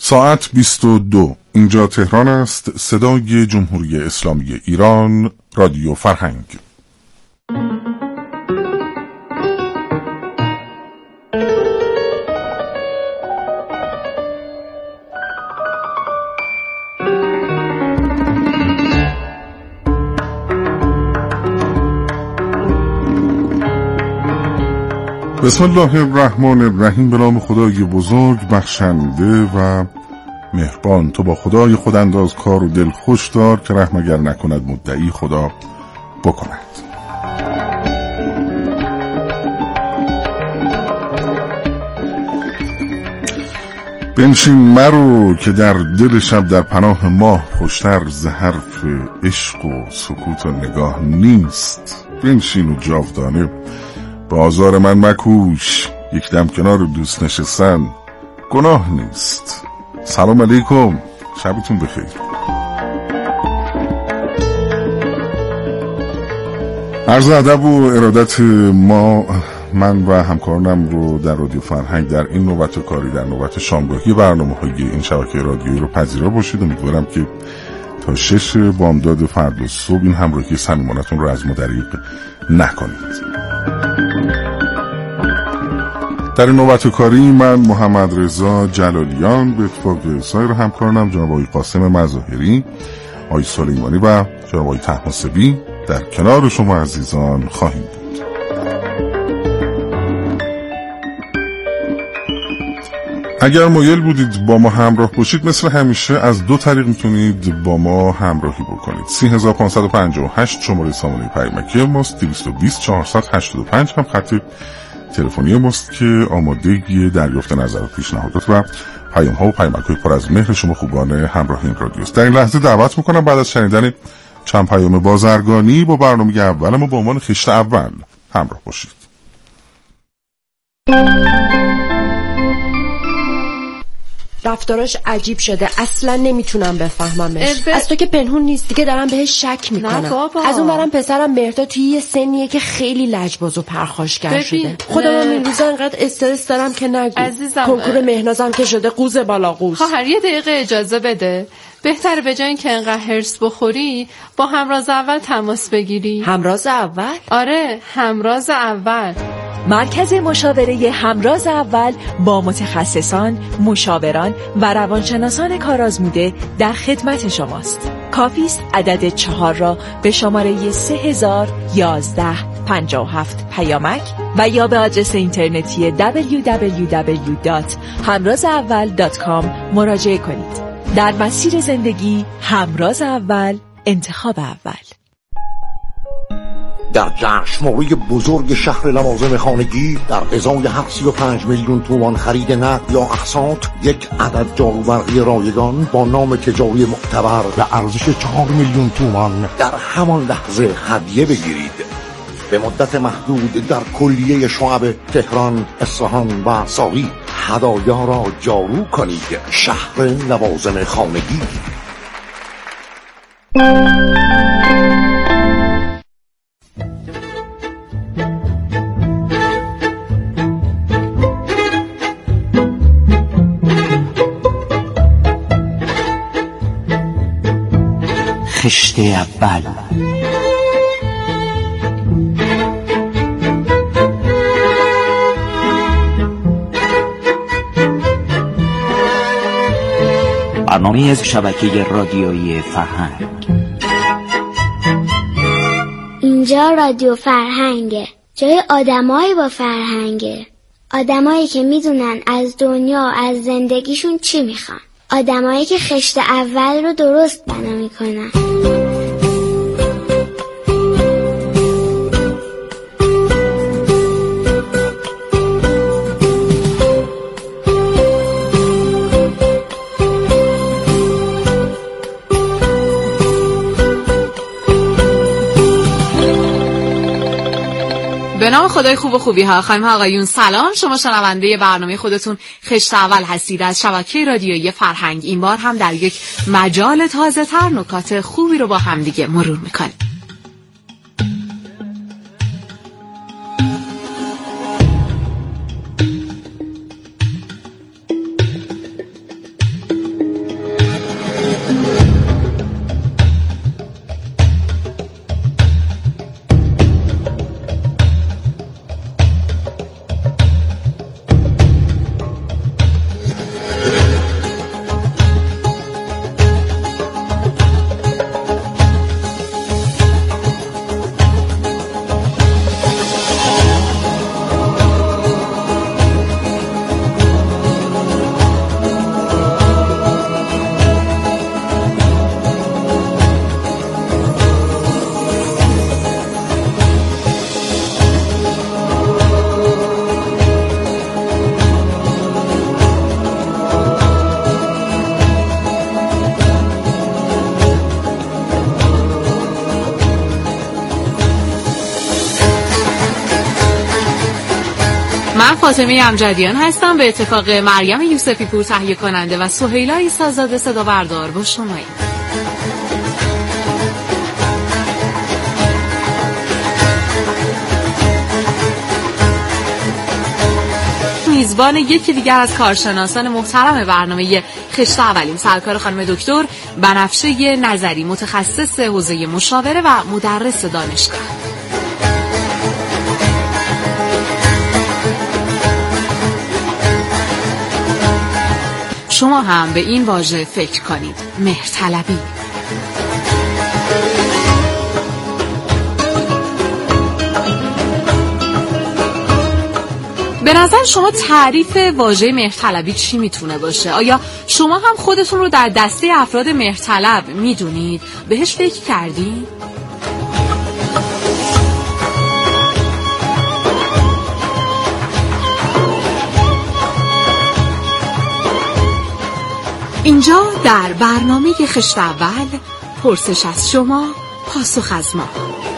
ساعت 22. اینجا تهران است. صدای جمهوری اسلامی ایران، رادیو فرهنگ. بسم الله الرحمن الرحیم. به نام خدای بزرگ بخشنده و مهربان. تو با خدای خود انداز کار و دل خوش دار، که رحم اگر نکند مدعی خدا بکند. بنشین مرو که در دل شب در پناه ماه، خوشتر ز حرف عشق و سکوت و نگاه نیست. بنشین و جاودانه به آزار من مکوش، یک دم کنار دوست نشستن گناه نیست. سلام علیکم، شبتون بخیر. عرض ادب و ارادت من و همکارانم رو در رادیو فرهنگ در این نوبت کاری، در نوبت شامگاهی برنامه‌های این شبکه رادیویی رو پذیرا باشید. امیدوارم که تا 6 بامداد فردا صبح این همراهی صمیمانه‌تون رو از ما دریغ نکنید. در این نوبت کاری من محمد رضا جلالیان به اتفاق سایر همکارانم جناب آقای قاسم مظاهری، آقای سلیمانی و جناب آقای طهماسبی در کنار شما عزیزان خواهیم بود. اگر مایل بودید با ما همراه باشید، مثل همیشه از 2 طریق میتونید با ما همراهی بکنید. 3558 شماره سامانه پیامکی ماست، 220 485 هم خط تلفنی ماست که آماده دریافت نظرات، پیشنهادات و پیام ها و پیامک های پر از مهر شما خوبان همراه این رادیوست. در این لحظه دعوت میکنم بعد از شنیدن چند پیام بازرگانی با برنامه اول ما با عنوان خشت اول همراه باشید. رفتاراش عجیب شده، اصلا نمیتونم بفهممش. از تو که پنهون نیست دیگه، دارم بهش شک میکنم. از اون برم پسرم مهرداد توی یه سنیه که خیلی لجباز و پرخاشگر شده. خودم این روزا انقدر استرس دارم که نگو. کنکور مهنازم که شده قوز بالا قوز. خواهر یه دقیقه اجازه بده. بهتره به جای اینکه انقدر هرس بخوری با همراز اول تماس بگیری. همراز اول؟ آره، همراز اول. مرکز مشاوره همراز اول با متخصصان، مشاوران و روانشناسان کارآزموده در خدمت شماست. کافی است عدد 4 را به شماره 301157 پیامک و یا به آدرس اینترنتی www.hamrazaval.com مراجعه کنید. در مسیر زندگی همراز اول، انتخاب اول. در جشنواره بزرگ شهر لوازم خانگی در ازای 35 میلیون تومان خرید نقد یا اقساط، یک عدد جاروبرقی رایگان با نام تجاری معتبر به ارزش 4 میلیون تومان در همان لحظه هدیه بگیرید. به مدت محدود در کلیه شعب تهران، اصفهان و ساقی هدایا را جارو کنید. شهر لوازم خانگی. خشت اول. برنامه از شبکه رادیویی فرهنگ. اینجا رادیو فرهنگه، جای آدمایی با فرهنگه، آدمایی که میدونن از دنیا، از زندگیشون چی میخوان، آدمایی که خشت اول رو درست بنا میکنن. به نام خدای خوب و خوبی ها. خانم ها آقایون سلام. شما شنونده برنامه خودتون خشت اول هستید از شبکه رادیویی فرهنگ. این بار هم در یک مجال تازه تر نکات خوبی رو با هم دیگه مرور میکنیم. من فاطمه امجدیان هستم، به اتفاق مریم یوسفی پور تهیه کننده و سهیلا عیسی‌زاده صدا بردار با شماییم. میزبان یکی دیگر از کارشناسان محترم برنامه خشت اولیم، سرکار خانم دکتر بنفشه نظری، متخصص حوزه مشاوره و مدرس دانشگاه. شما هم به این واژه فکر کنید، مهرطلبی. به نظر شما تعریف واژه مهرطلبی چی میتونه باشه؟ آیا شما هم خودتون رو در دسته افراد مهرطلب میدونید؟ بهش فکر کردید؟ اینجا در برنامه خشت اول، پرسش از شما، پاسخ از ما.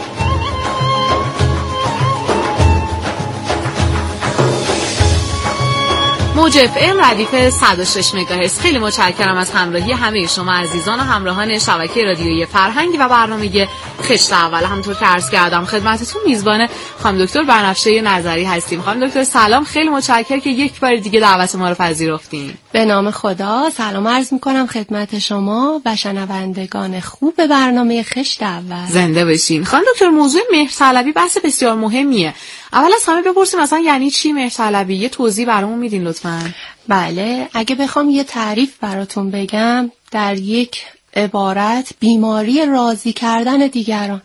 موج اف ام ردیف 106 مگاهرتز. خیلی متشکرم از همراهی همه شما عزیزان و همراهان شبکه رادیویی فرهنگ و برنامه خشت اول. همونطور که عرض کردم خدمتتون میزبان خانم دکتر بنفشه نظری هستیم. خانم دکتر سلام، خیلی متشکرم که یک بار دیگه دعوت ما رو پذیرفتین. به نام خدا سلام عرض میکنم خدمت شما و شنوندگان خوب برنامه خشت اول. زنده باشین. خانم دکتر، موضوع مهرطلبی بحث بسیار مهمیه. اول از همه بپرسیم مثلا یعنی چی مهرطلبی؟ یه توضیح برامون میدین لطفاً؟ بله، اگه بخوام یه تعریف براتون بگم، در یک عبارت بیماری راضی کردن دیگران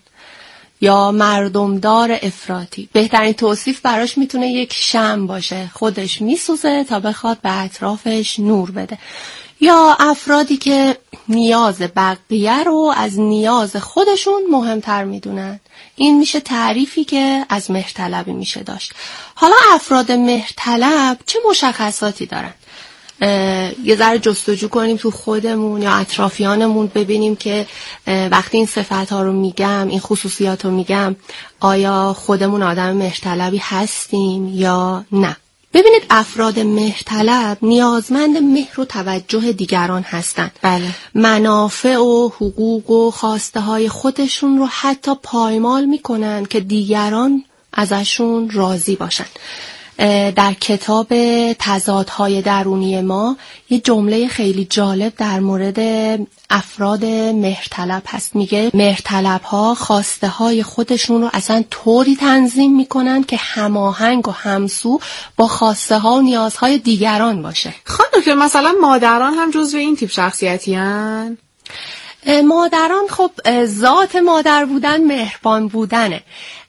یا مردمدار افراطی. بهترین توصیف براش میتونه یک شمع باشه، خودش میسوزه تا بخواد به اطرافش نور بده. یا افرادی که نیاز بقیه رو از نیاز خودشون مهمتر میدونن. این میشه تعریفی که از مهرطلبی میشه داشت. حالا افراد مهرطلب چه مشخصاتی دارن؟ یه ذره جستجو کنیم تو خودمون یا اطرافیانمون، ببینیم که وقتی این صفت‌ها رو میگم، این خصوصیات رو میگم، آیا خودمون آدم مهرطلبی هستیم یا نه. ببینید، افراد مهرطلب نیازمند مهر و توجه دیگران هستند. بله. منافع و حقوق و خواسته های خودشون رو حتی پایمال میکنن که دیگران ازشون راضی باشن. در کتاب تضادهای درونی ما یه جمله خیلی جالب در مورد افراد مهرطلب هست. میگه مهرطلب‌ها خواسته های خودشون رو اصلا طوری تنظیم میکنن که هماهنگ و همسو با خواسته ها و نیازهای دیگران باشه. خانم دکتر، مثلا مادران هم جزو این تیپ شخصیتی هن؟ مادران خب ذات مادر بودن مهربان بودنه،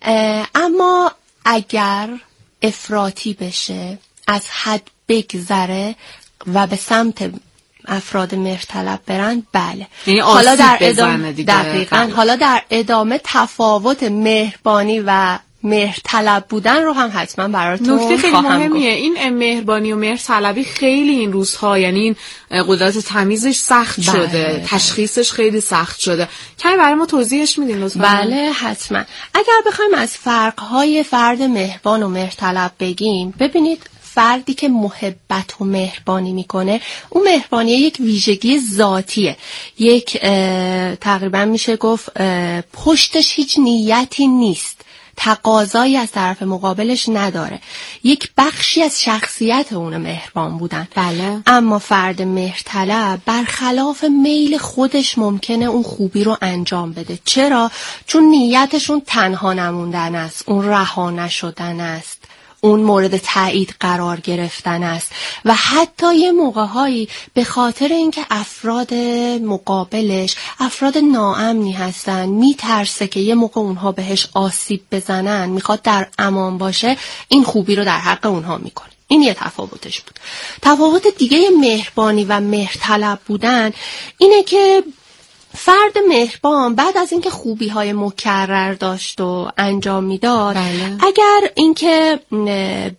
اما اگر افراطی بشه، از حد بگذره و به سمت افراد مهرطلب برن، بله. یعنی حالا در ادامه دقیقاً حالا در ادامه تفاوت مهربانی و مهرطلب بودن رو هم حتما براتون نکته خیلی مهمیه. گفت. این مهربانی و مهرطلبی خیلی این روزها، یعنی این قدرت تمیزش سخت شده، تشخیصش خیلی سخت شده. کمی برای ما توضیحش میدین لطفا؟ بله حتما. اگر بخوایم از فرق‌های فرد مهربان و مهرطلب بگیم، ببینید فردی که محبت و مهربانی میکنه، اون مهربانی یک ویژگی ذاتیه، یک تقریبا میشه گفت پشتش هیچ نیتی نیست، تقاضایی از طرف مقابلش نداره، یک بخشی از شخصیت اون مهربان بودن. بله. اما فرد مهرطلب برخلاف میل خودش ممکنه اون خوبی رو انجام بده. چرا؟ چون نیتشون تنها نموندن است، اون رها نشدن است، اون مورد تایید قرار گرفتن است و حتی یه موقع‌هایی به خاطر اینکه افراد مقابلش افراد ناامنی هستن، میترسه که یه موقع اونها بهش آسیب بزنن، میخواد در امان باشه، این خوبی رو در حق اونها میکنه. این یه تفاوتش بود. تفاوت دیگه مهربانی و مهرطلب بودن اینه که فرد مهربان بعد از اینکه خوبی‌های مکرر داشت و انجام میداد، بله. اگر اینکه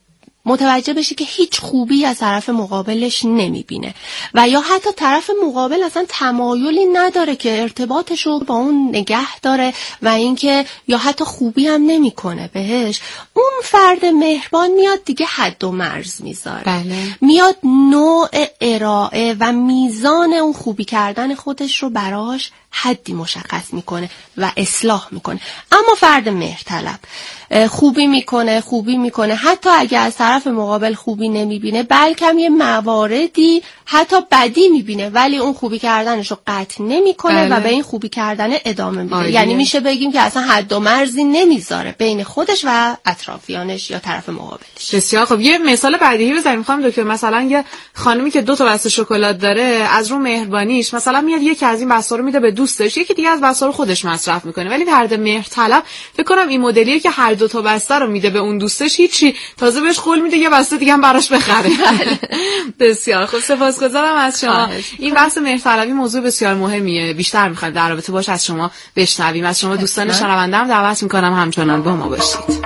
متوجه بشه که هیچ خوبی از طرف مقابلش نمیبینه و یا حتی طرف مقابل اصلا تمایلی نداره که ارتباطش رو با اون نگه داره و اینکه یا حتی خوبی هم نمیکنه بهش، اون فرد مهربان میاد دیگه حد و مرز میذاره. بله. میاد نوع ارائه و میزان اون خوبی کردن خودش رو براش حدی مشخص میکنه و اصلاح میکنه. اما فرد مهرطلب خوبی میکنه حتی اگه از طرف مقابل خوبی نمیبینه، بلکه هم یه مواردی حتی بدی میبینه ولی اون خوبی کردنش رو قطع نمیکنه و به این خوبی کردن ادامه میده. یعنی میشه بگیم که اصلا حد و مرزی نمیذاره بین خودش و اطرافیانش یا طرف مقابلش. بسیار خب. یه مثال بدیهی بزنیم میخوام دکتر. مثلا یه خانومی که 2 تا بسته شکلات داره، از رو مهربانیش مثلا میاد یکی از این بسته رو میده به دوستش، یکی دیگه از بسته رو خودش مصرف میکنه. ولی فرد مهرطلب فکر کنم این مدلیه که هر 2 تا بسته رو میده به اون دوستش، هیچی، تازه بهش قول میده یه بسته دیگه هم براش بخره. بسیار خب، سپاسگزارم از شما. این بحث مهرطلبی موضوع بسیار مهمیه، بیشتر میخوایم در رابطه باش از شما بشنویم. از شما دوستان شنونده هم دعوت میکنم همچنان با ما باشید.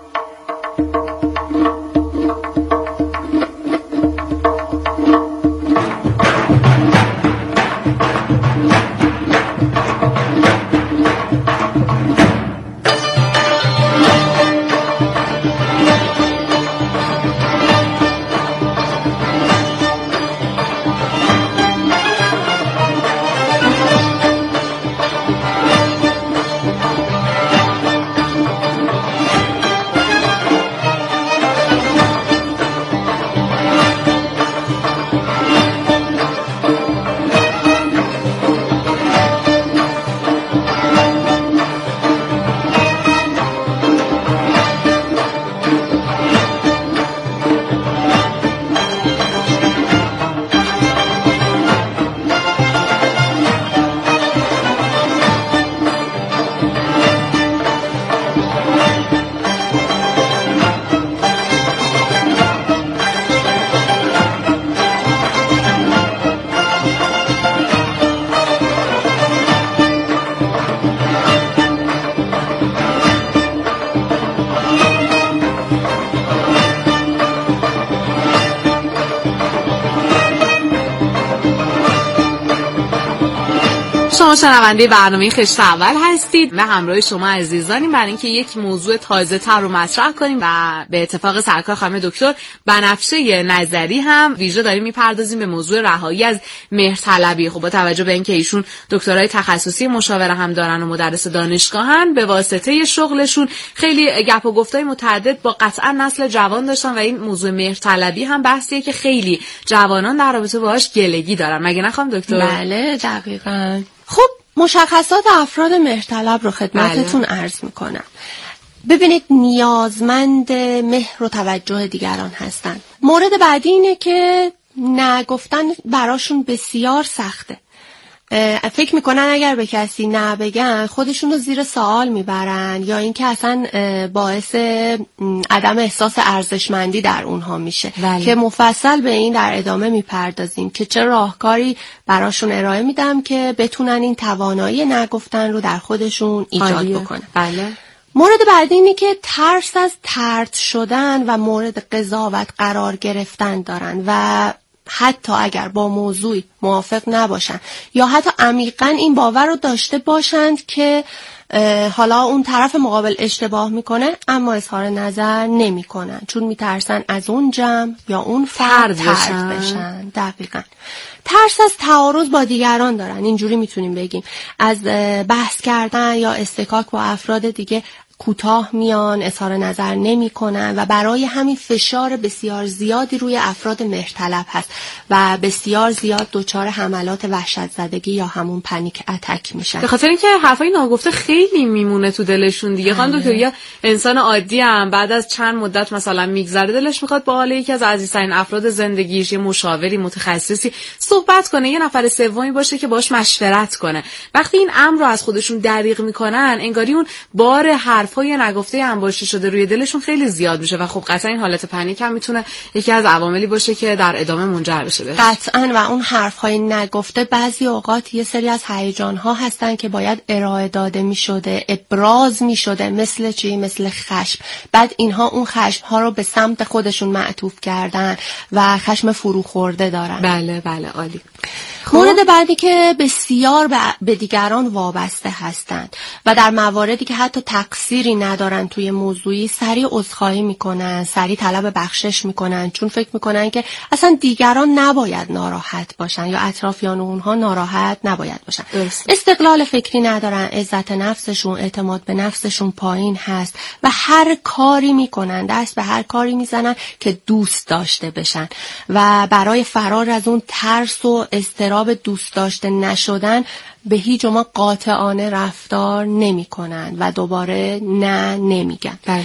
شما شنونده برنامه خشت اول هستید. به همراه شما عزیزانیم برای اینکه یک موضوع تازه تر رو مطرح کنیم و به اتفاق سرکار خانم دکتر بنفشه نظری هم ویژه داریم میپردازیم به موضوع رهایی از مهرطلبی. خب با توجه به اینکه ایشون دکترای تخصصی مشاوره هم دارن و مدرس دانشگاهن، به واسطه شغلشون خیلی گپ و گفتای متعدد با قطعا نسل جوان داشتن و این موضوع مهرطلبی هم بحثیه که خیلی جوانان در رابطه باهاش گلگی دارن. مگه نه خانم دکتر؟ بله دقیقاً. خب مشخصات افراد مهرطلب رو خدمتتون عرض میکنم. ببینید، نیازمند مهر و توجه دیگران هستن. مورد بعدی اینه که نگفتن براشون بسیار سخته. فکر میکنن اگر به کسی نبگن خودشون رو زیر سوال میبرن یا اینکه اصلا باعث عدم احساس ارزشمندی در اونها میشه. که مفصل به این در ادامه میپردازیم که چه راهکاری براشون ارائه میدم که بتونن این توانایی نگفتن رو در خودشون ایجاد بکنن. بله. مورد بعدی اینه که ترس از طرد شدن و مورد قضاوت قرار گرفتن دارن و حتی اگر با موضوعی موافق نباشن یا حتی عمیقاً این باور رو داشته باشند که حالا اون طرف مقابل اشتباه میکنه اما اظهار نظر نمیکنن، چون میترسن از اون جمع یا اون فرد طرد بشن. دقیقاً. ترس از تعارض با دیگران دارن. اینجوری میتونیم بگیم از بحث کردن یا استکاک با افراد دیگه کوتاه میان، اظهار نظر نمی کنن و برای همین فشار بسیار زیادی روی افراد مهرطلب هست و بسیار زیاد دچار حملات وحشت زدگی یا همون پنیک اتک میشن. به خاطر اینکه حرفای ناگفته خیلی میمونه تو دلشون دیگه. خانم دکتر، یا انسان عادی هم بعد از چند مدت مثلا میگذره دلش میخواد با حال یکی از عزیزترین افراد زندگیش، یه مشاوری متخصصی صحبت کنه، یه نفر سومی باشه که باهاش مشورت کنه. وقتی این امر رو از خودشون دریغ میکنن، انگاری اون بار حرف حرفای نگفته انباشته شده روی دلشون خیلی زیاد میشه و خب قطعا این حالت پنیک هم میتونه یکی از عواملی باشه که در ادامه منجر بشه بهش. قطعا. و اون حرفای نگفته بعضی اوقات یه سری از هیجان‌ها هستن که باید ارائه داده میشده، ابراز میشده، مثل چی؟ مثل خشم. بعد اینها اون خشم‌ها رو به سمت خودشون معطوف کردن و خشم فروخورده دارن. بله عالی. مورد بعدی که بسیار به دیگران وابسته هستند و در مواردی که حتی تقصیری ندارن توی موضوعی سریع عذرخواهی میکنن، سریع طلب بخشش میکنن، چون فکر میکنن که اصلا دیگران نباید ناراحت باشن یا اطرافیان اونها ناراحت نباید باشن. استقلال فکری ندارن، عزت نفسشون، اعتماد به نفسشون پایین هست و هر کاری میکنن، دست به هر کاری میزنن که دوست داشته بشن و برای فرار از اون ترس و اضطراب دوست داشته نشدن به هیچ عنوان قاطعانه رفتار نمی کنن و دوباره نه نمیگن. بله.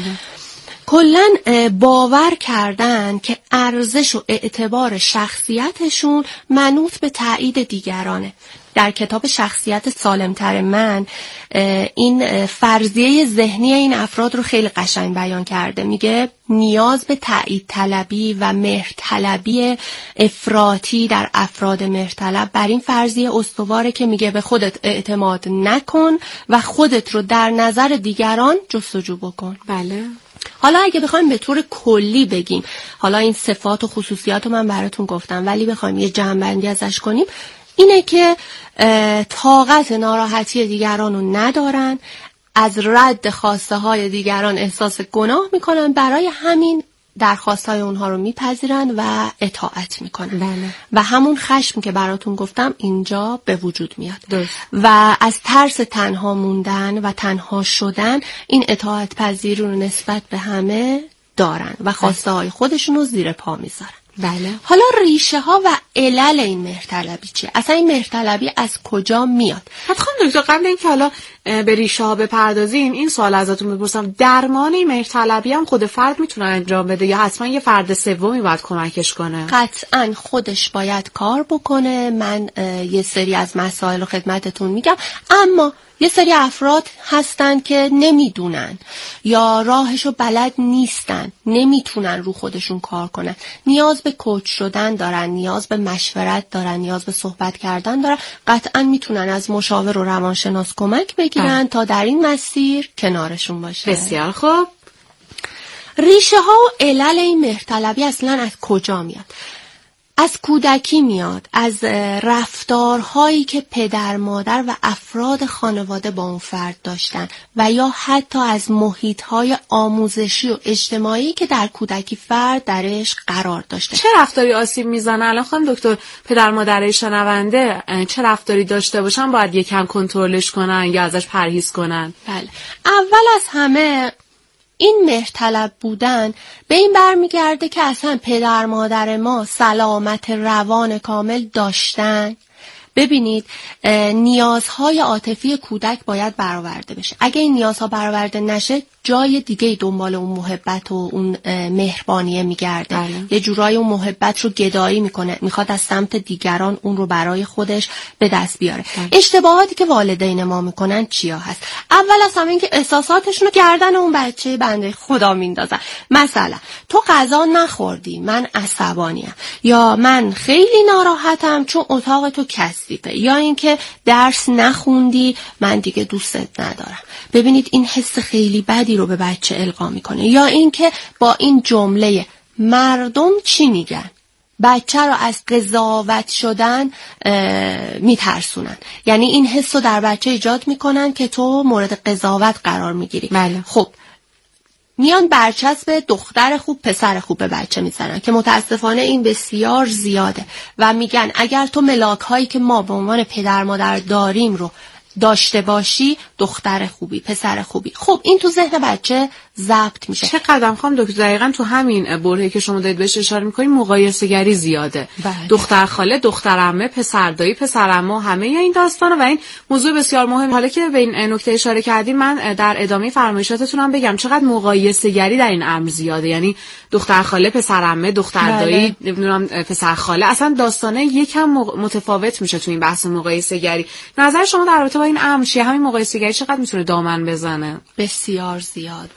کلن باور کردن که ارزش و اعتبار شخصیتشون منوط به تایید دیگرانه. در کتاب شخصیت سالمتر من این فرضیه ذهنی این افراد رو خیلی قشنگ بیان کرده. میگه نیاز به تایید طلبی و مهرطلبی افراطی در افراد مهرطلب بر این فرضیه استواره که میگه به خودت اعتماد نکن و خودت رو در نظر دیگران جستجو بکن. بله. حالا اگه بخوایم به طور کلی بگیم، حالا این صفات و خصوصیات رو من براتون گفتم، ولی بخوایم یه جمع‌بندی ازش کنیم اینه که طاقت ناراحتی دیگران رو ندارن، از رد خواسته های دیگران احساس گناه میکنن، برای همین درخواست های اونها رو میپذیرن و اطاعت میکنن. بله. و همون خشم که براتون گفتم اینجا به وجود میاد. درست. و از ترس تنها موندن و تنها شدن این اطاعت پذیری رو نسبت به همه دارن و خواسته های خودشون رو زیر پا میذارن. بله. حالا ریشه ها و علل این مهرطلبی چیه؟ اصلا این مهرطلبی از کجا میاد؟ خانم دکتر، قبل اینکه حالا به ریشه ها بپردازیم این سوال ازتون بپرسم، درمان این مهرطلبی هم خود فرد میتونه انجام بده یا حتما یه فرد سومی باید کمکش کنه؟ قطعا خودش باید کار بکنه. من یه سری از مسائل رو خدمتتون میگم، اما یه سری افراد هستن که نمیدونن یا راهشو بلد نیستن، نمیتونن رو خودشون کار کنن، نیاز به کوچ شدن دارن، نیاز به مشورت دارن، نیاز به صحبت کردن دارن. قطعا میتونن از مشاور و روانشناس کمک بگیرن تا در این مسیر کنارشون باشه. بسیار خوب. ریشه ها و علل این مهرطلبی اصلا از کجا میاد؟ از کودکی میاد، از رفتارهایی که پدر مادر و افراد خانواده با اون فرد داشتن و یا حتی از محیطهای آموزشی و اجتماعی که در کودکی فرد درش قرار داشته. چه رفتاری آسیب میزنه؟ الان خانم دکتر پدر مادر شنونده چه رفتاری داشته باشن باید یکم کنترلش کنن یا ازش پرهیز کنن؟ بله. اول از همه این مهرطلب بودن به این برمیگرده که اصلا پدر مادر ما سلامت روان کامل داشتن. ببینید نیازهای عاطفی کودک باید برآورده بشه. اگه این نیازها برآورده نشه جای دیگه دنبال اون محبت و اون مهربانیه میگرده. یه جورایی اون محبت رو گدایی میکنه، میخواد از سمت دیگران اون رو برای خودش به دست بیاره. اشتباهاتی که والدین ما میکنن چیا هست؟ اول از همه این که احساساتشون رو گردن اون بچه بنده خدا میندازن. مثلا تو غذا نخوردی من عصبانیم، یا من خیلی ناراحتم چون اتاق تو کثیفه، یا اینکه درس نخوندی من دیگه دوستت ندارم. ببینید این حس خیلی بدی رو به بچه القا میکنه. یا اینکه با این جمله مردم چی میگن بچه رو از قضاوت شدن میترسونن، یعنی این حس رو در بچه ایجاد میکنن که تو مورد قضاوت قرار میگیری. بله. خب میان برچسب دختر خوب پسر خوب به بچه میزنن که متاسفانه این بسیار زیاده و میگن اگر تو ملاک هایی که ما به عنوان پدر مادر داریم رو داشته باشی دختر خوبی، پسر خوبی. خب این تو ذهن بچه ضبط میشه. چقدر خانم دکتر دقیقاً تو همین برهه‌ای که شما دارید بهش اشاره می‌کنید مقایسه‌گری زیاده. دختر خاله، دختر عمه، پسر دایی، پسر عمه، همه این داستانا و این موضوع بسیار مهم. حالا که به این نکته اشاره کردین من در ادامه فرمایشاتتون هم بگم چقدر مقایسه‌گری در این امر زیاده. یعنی دختر خاله، پسر عمه، دختر دایی، نمیدونم پسر خاله، اصلا داستانه یکم متفاوت میشه تو این بحث مقایسه‌گری. نظر شما در رابطه با این امر چیه؟ همین مقایسه‌گری چقدر میتونه دامن بزنه؟ بسیار زیاد.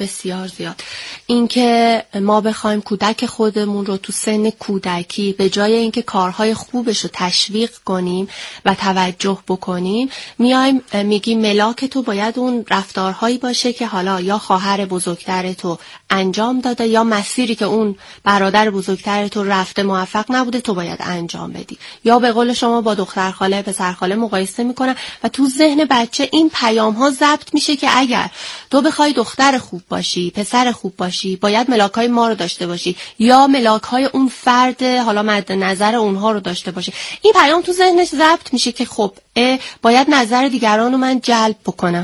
اینکه ما بخوایم کودک خودمون رو تو سن کودکی به جای اینکه کارهای خوبش رو تشویق کنیم و توجه بکنیم میایم میگیم ملاک تو باید اون رفتارهایی باشه که حالا یا خواهر بزرگتر تو انجام داده یا مسیری که اون برادر بزرگتر تو رفته موفق نبوده تو باید انجام بدی، یا به قول شما با دختر خاله پسر خاله مقایسه میکنن و تو ذهن بچه این پیام ها ضبط میشه که اگر تو بخوای دختر خوب باشی، پسر خوب باشی، باید ملاک‌های ما رو داشته باشی یا ملاک‌های اون فرد حالا مد نظر اونها رو داشته باشی. این پیام تو ذهنش ضبط میشه که خب باید نظر دیگران رو من جلب بکنم.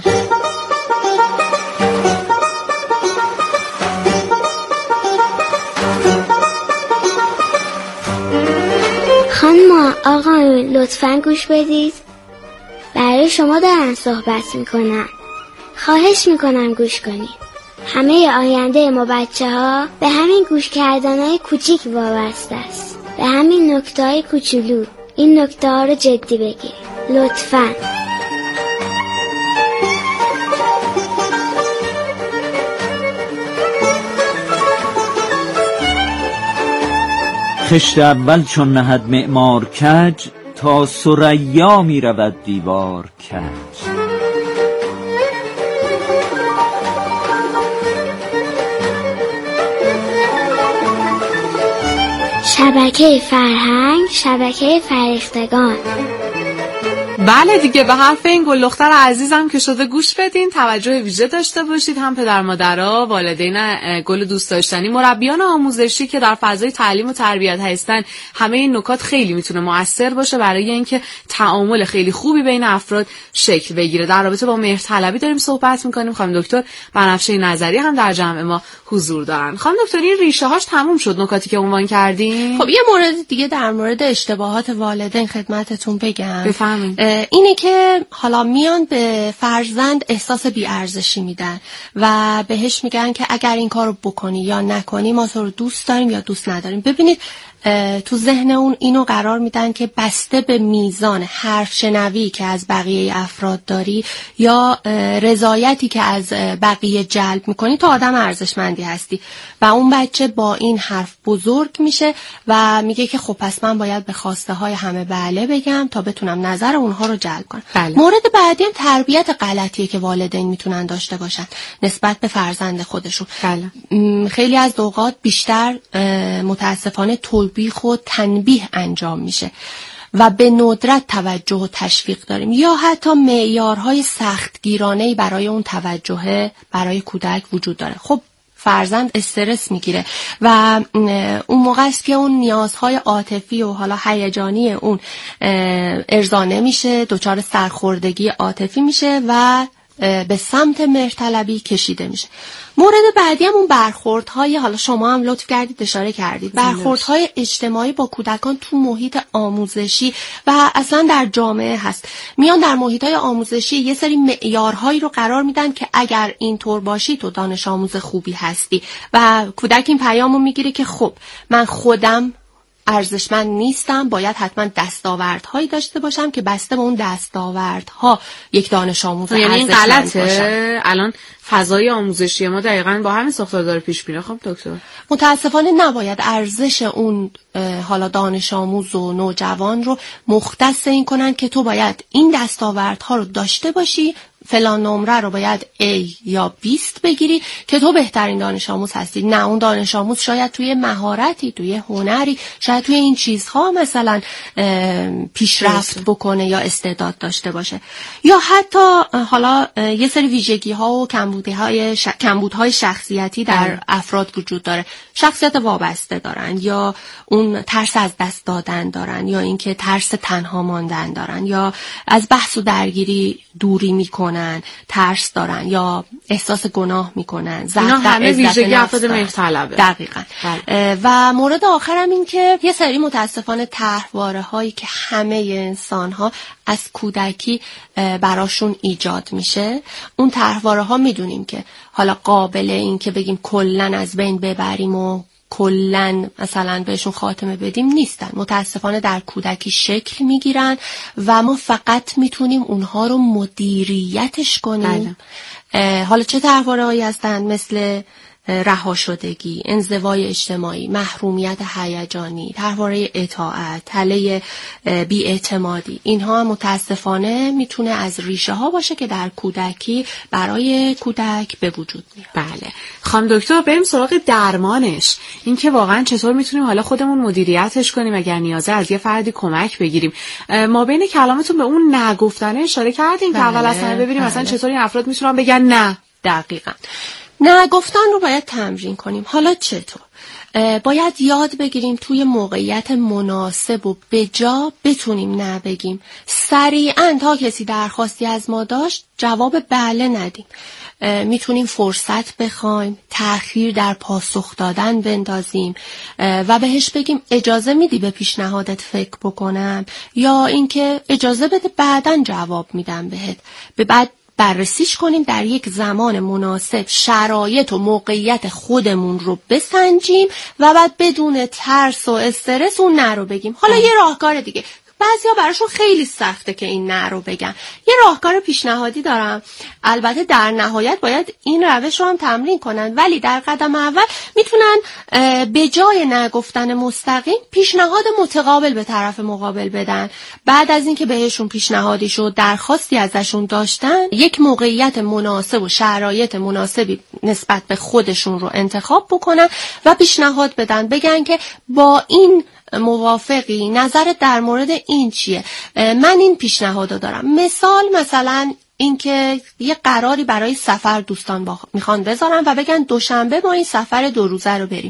خانم آقا لطفاً گوش بدید، برای شما دارن صحبت میکنن، خواهش میکنم گوش کنید. همه آینده ما بچه ها به همین گوش کردنهای کوچیک وابسته است، به همین نکته های کوچولو. این نکته ها رو جدی بگیرید لطفاً. خشت اول چون نهد معمار کج، تا ثریا می رود دیوار کج. شبکه فرهنگ، شبکه فرهیختگان. بله دیگه، به حرف این گل دختر عزیزم که شده گوش بدین، توجه ویژه داشته باشید. هم پدر مادرها، والدین گل دوست داشتنی، مربیان آموزشی که در فضای تعلیم و تربیت هستن، همه این نکات خیلی میتونه مؤثر باشه برای اینکه تعامل خیلی خوبی بین افراد شکل بگیره. در رابطه با مهرطلبی داریم صحبت میکنیم. خانم دکتر بنفشه نظری هم در جمع ما حضور دارن. خانم دکتر این ریشه هاش تموم شد نکاتی که عنوان کردین؟ خب یه مورد دیگه در مورد اشتباهات والدین خدمتتون بگم. بفرمایید. اینه که حالا میان به فرزند احساس بی‌ارزشی میدن و بهش میگن که اگر این کارو بکنی یا نکنی ما تو رو دوست داریم یا دوست نداریم. ببینید تو ذهن اون اینو قرار میدن که بسته به میزان حرف شنوی که از بقیه افراد داری یا رضایتی که از بقیه جلب میکنی تو آدم ارزشمندی هستی و اون بچه با این حرف بزرگ میشه و میگه که خب پس من باید به خواسته های همه بله بگم تا بتونم نظر اونها رو جلب کنم. بله. مورد بعدی هم تربیت غلطیه که والدین میتونن داشته باشن نسبت به فرزند خودشون. بله. خیلی از اوقات بیشتر متاسفانه توبیخ و تنبیه انجام میشه و به ندرت توجه و تشویق داریم یا حتی معیارهای سختگیرانه‌ای برای اون توجه برای کودک وجود داره. خب فرزند استرس میگیره و اون موقع است که اون نیازهای عاطفی و حالا هیجانی اون ارضا نمیشه، دچار سرخوردگی عاطفی میشه و به سمت مهرطلبی کشیده میشه. مورد بعدی هم اون برخوردهای، حالا شما هم لطف کردید اشاره کردید، برخوردهای اجتماعی با کودکان تو محیط آموزشی و اصلا در جامعه هست. میان در محیطهای آموزشی یه سری معیارهایی رو قرار میدن که اگر اینطور باشی تو دانش آموز خوبی هستی و کودک این پیامو میگیره که خب من خودم ارزشمند نیستم، باید حتما دستاوردهایی داشته باشم که بسته به اون دستاوردها یک دانش آموز ارزشمند باشم. الان فضای آموزشی ما دقیقاً با همین ساختار داره پیش میره. خب دکتر متاسفانه نباید ارزش اون حالا دانش آموز و نوجوان رو مختص این کنن که تو باید این دستاوردها رو داشته باشی، فلان نمره رو باید A یا 20 بگیری که تو بهترین دانش آموز هستی. نه، اون دانش آموز شاید توی مهارتی، توی هنری، شاید توی این چیزها مثلا پیشرفت بکنه یا استعداد داشته باشه. یا حتی حالا یه سری ویژگی ها و کمبودهای شخصیتی در افراد وجود داره. شخصیت وابسته دارن یا اون ترس از دست دادن دارن یا اینکه ترس تنها ماندن دارن یا از بحث و درگیری دوری میکنن میکنن، ترس دارن یا احساس گناه میکنن، اینا همه ویژگی افراد مهرطلبه. دقیقاً. و مورد آخرم این که یه سری متاسفانه طرحواره هایی که همه انسان ها از کودکی براشون ایجاد میشه، اون طرحواره ها میدونیم که حالا قابل این که بگیم کلن از بین ببریم و کلن مثلا بهشون خاتمه بدیم نیستن. متاسفانه در کودکی شکل میگیرن و ما فقط میتونیم اونها رو مدیریتش کنیم. حالا چه طرحواره‌هایی هستن؟ مثل رهاشدگی، انزوای اجتماعی، محرومیت هیجانی، طرحواره اطاعت، تله بی‌اعتمادی. اینها هم متاسفانه میتونه از ریشه ها باشه که در کودکی برای کودک به وجود میاد. بله خانم دکتر، بریم سراغ درمانش. این که واقعا چطور میتونیم حالا خودمون مدیریتش کنیم اگر نیازه از یه فردی کمک بگیریم. ما بین کلامتون به اون نگفتنه اشاره کردیم که اول اصلا ببینیم مثلا چطور این افراد میتونن بگن نه. دقیقاً. نه گفتن رو باید تمرین کنیم. حالا چطور؟ باید یاد بگیریم توی موقعیت مناسب و بجا بتونیم نه بگیم. سریعا تا کسی درخواستی از ما داشت جواب بله ندیم. میتونیم فرصت بخوایم، تأخیر در پاسخ دادن بندازیم و بهش بگیم اجازه میدی به پیشنهادت فکر بکنم، یا اینکه اجازه بده بعداً جواب میدم بهت. به بعد بررسیش کنیم، در یک زمان مناسب شرایط و موقعیت خودمون رو بسنجیم و بعد بدون ترس و استرس اون نه رو بگیم. حالا یه راهکار دیگه، بعضیا براشون خیلی سخته که این نه رو بگن. یه راهکار پیشنهادی دارم. البته در نهایت باید این روش رو هم تمرین کنن، ولی در قدم اول میتونن به جای نگفتن مستقیم پیشنهاد متقابل به طرف مقابل بدن. بعد از اینکه بهشون پیشنهادی شد، درخواستی ازشون داشتن، یک موقعیت مناسب و شرایط مناسبی نسبت به خودشون رو انتخاب بکنن و پیشنهاد بدن. بگن که با این موافقی؟ نظرت در مورد این چیه؟ من این پیشنهادو دارم. مثلا اینکه یه قراری برای سفر دوستان میخوان بذارن و بگن دوشنبه ما این سفر 2 روزه رو بریم.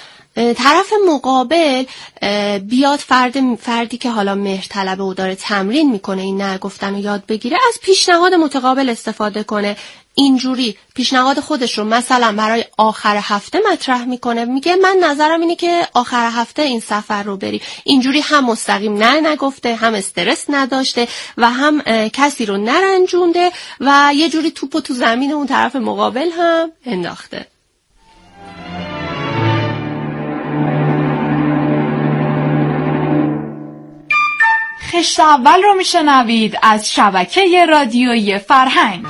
طرف مقابل بیاد فردی که حالا مهرطلبه و داره تمرین میکنه این نه گفتن رو یاد بگیره، از پیشنهاد متقابل استفاده کنه. اینجوری پیشنهاد خودش رو مثلا برای آخر هفته مطرح میکنه، میگه من نظرم اینه که آخر هفته این سفر رو بریم. اینجوری هم مستقیم نه نگفته، هم استرس نداشته و هم کسی رو نرنجونده و یه جوری توپو تو زمین اون طرف مقابل هم انداخته. خشت اول رو میشنوید از شبکه رادیویی فرهنگ.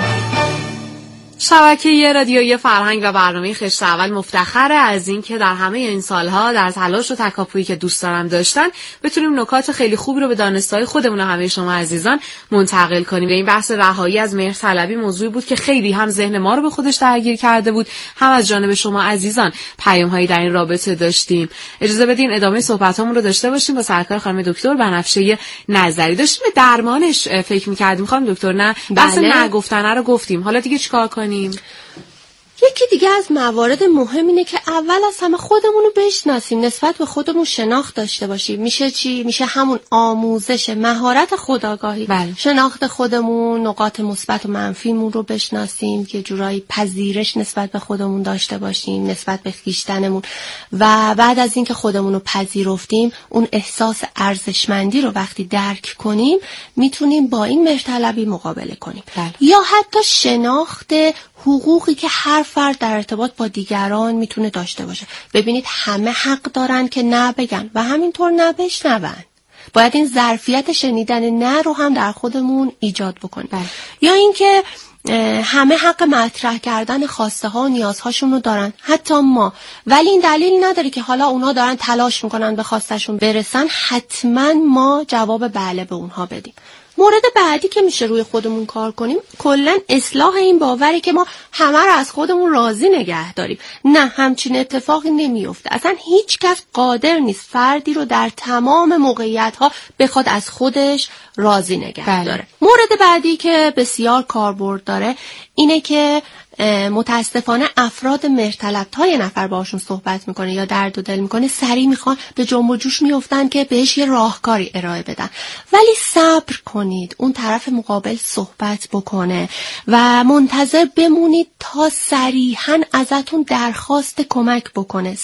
شبکه رادیویی فرهنگ و برنامه خشت اول مفتخره از این که در همه این سالها در تلاش و تکاپویی که دوست دارم داشتن بتونیم نکات خیلی خوبی رو به دانسته‌های خودمون و همه شما عزیزان منتقل کنیم. این بحث رهایی از مهرطلبی موضوعی بود که خیلی هم ذهن ما رو به خودش درگیر کرده بود، هم از جانب شما عزیزان پیام‌هایی در این رابطه داشتیم. اجازه بدین ادامه صحبتامون رو داشته باشیم با سرکار خانم دکتر بنفشه نظری. داشتیم به درمانش فکر می‌کردیم خانم دکتر. نه بحث نگفتنه رو گفتیم، حالا دیگه چیکار کنیم؟ یکی دیگه از موارد مهم اینه که اول از همه خودمون رو بشناسیم، نسبت به خودمون شناخت داشته باشیم. میشه چی؟ میشه همون آموزش مهارت خودآگاهی. شناخت خودمون، نقاط مثبت و منفیمون رو بشناسیم که جورایی پذیرش نسبت به خودمون داشته باشیم، نسبت به خویشتنمون. و بعد از اینکه خودمون رو پذیرفتیم، اون احساس ارزشمندی رو وقتی درک کنیم، میتونیم با این مهرطلبی مقابله کنیم. یا حتی شناخت حقوقی که هر فرد در ارتباط با دیگران میتونه داشته باشه. ببینید همه حق دارن که نه بگن و همینطور نه بشنون. باید این ظرفیت شنیدن نه رو هم در خودمون ایجاد بکنیم. یا اینکه همه حق مطرح کردن خواسته ها و نیازهاشون رو دارن، حتی ما. ولی این دلیل نداره که حالا اونا دارن تلاش میکنن به خواستشون برسن حتما ما جواب بله به اونها بدیم. مورد بعدی که میشه روی خودمون کار کنیم کلا اصلاح این باوری که ما همه رو از خودمون راضی نگه داریم. نه، همچین اتفاقی نمیفته. اصلا هیچ کس قادر نیست فردی رو در تمام موقعیت ها بخواد از خودش راضی نگه داره. مورد بعدی که بسیار کاربرد داره اینه که متاسفانه افراد مهرطلب تا یه نفر باشون صحبت میکنه یا درد و دل میکنه سریع میخوان به جنب و جوش میافتن که بهش یه راهکاری ارائه بدن، ولی صبر کنید اون طرف مقابل صحبت بکنه و منتظر بمونید تا صریحاً ازتون درخواست کمک بکنه.